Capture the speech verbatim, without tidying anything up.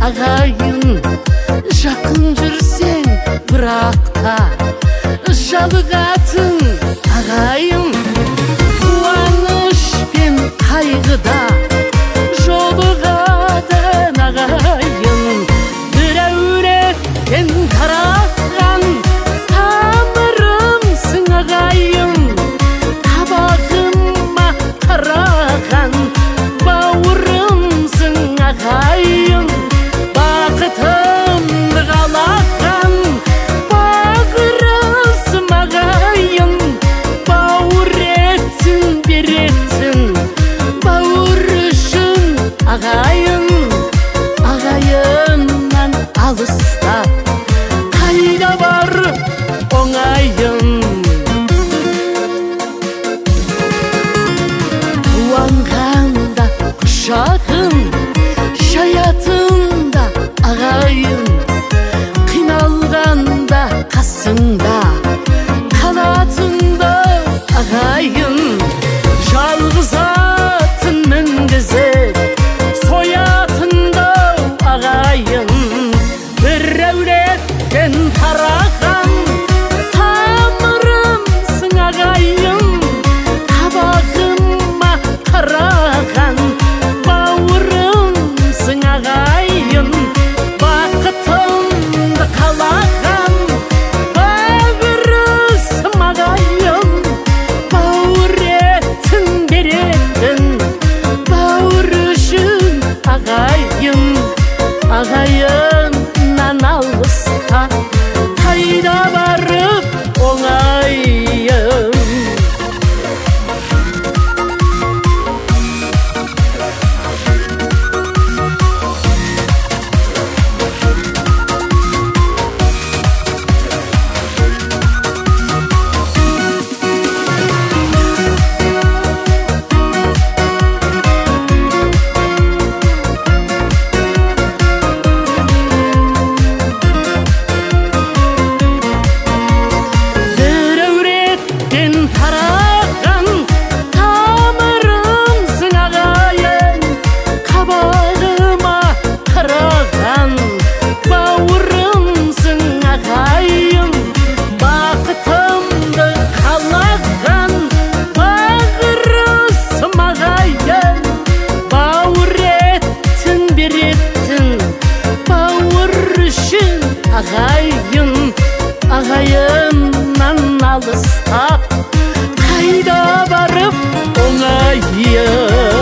ағайын, жақын жүрсең бірақта жалығатын ағайын, қуаныш пен қайғыда жолығатын ағайын, біреулерден тараған тамырымсың ағайын, қабағыма қараған бауырымсың ағайын, бақытымды қалаған бағырысым ағайын, бауыр етін беретін бауыр үшін ағайын, ағайыннан алыста қайда барып оңайын, қуанғанда құшағын жаятында ағайын, қиналғанда қасыңда қалатында ағайын, жалғыз атын мінгізіп соятында ағайын, біреулерден тараған тамырымсың ағайын, қабағыма қараған бауырымсың ағайын, бақытымды қалаған бағырысым ағайын, бауыр етін беретін бауыр үшін ағайын, ағайыннан алыста қайда барып оңайын. Тараған тамырымсың ағайын, қабағыма қараған бауырымсың ағайын, бақытымды қалаған бағырысым ағайын, бауыр етін беретін бауыр үшін ағайын, ағайыннан алыста қайда барып оңайын.